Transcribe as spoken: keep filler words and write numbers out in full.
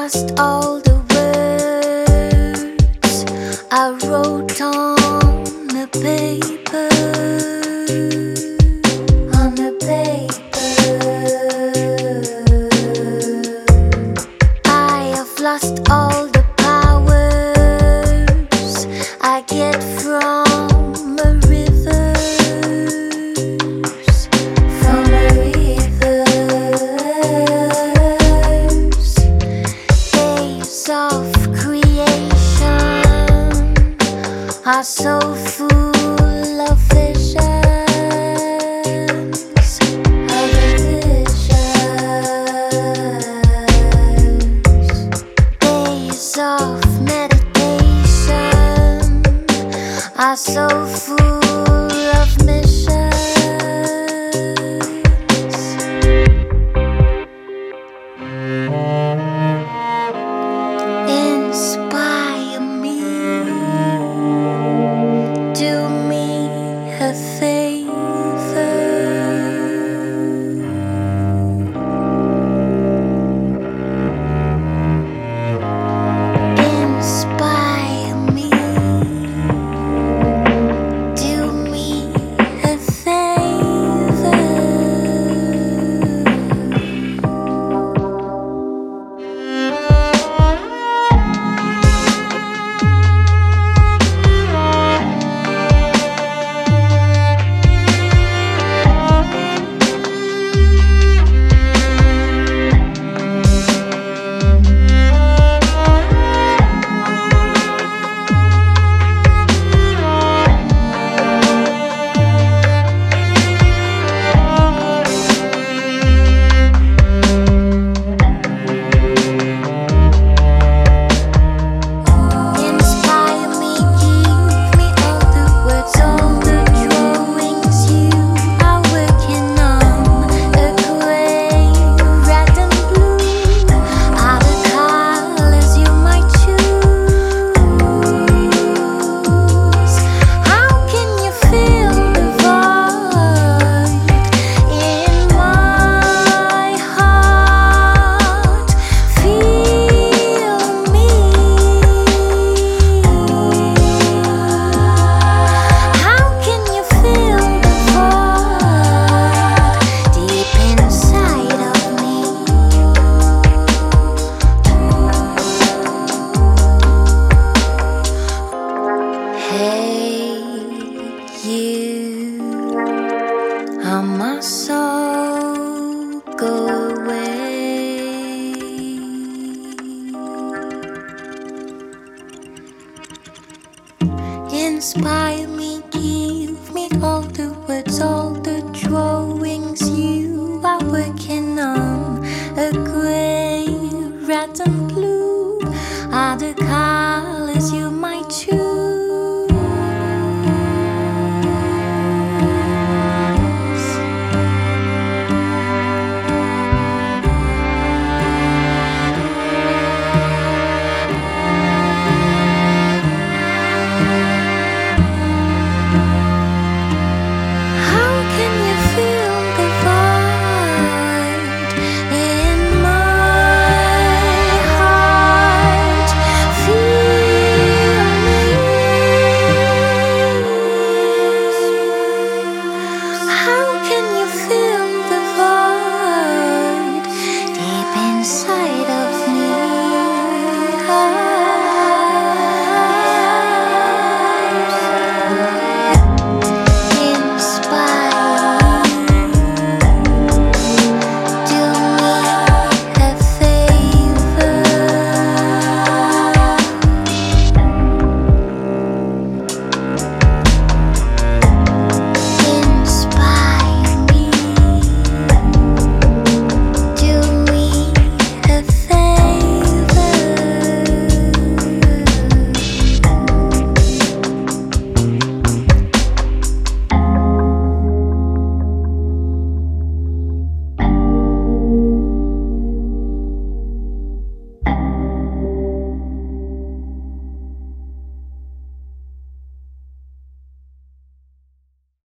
lost all the words I wrote on the paper, on the paper. I have lost all the powers I get from a river, from a river. Days of creation are so full of visions, of visions. Days of meditation are so full of missions. Inspire me, do me a favor. Inspire me, do me a favor. Inspire me, give me all the words, all the drawings you are working on. A gray, red and blue are the colors you might choose. How can you fill the void in my heart? Feel me. How can you fill the void deep inside of me? Hey, you are my soul, go away. Inspire me.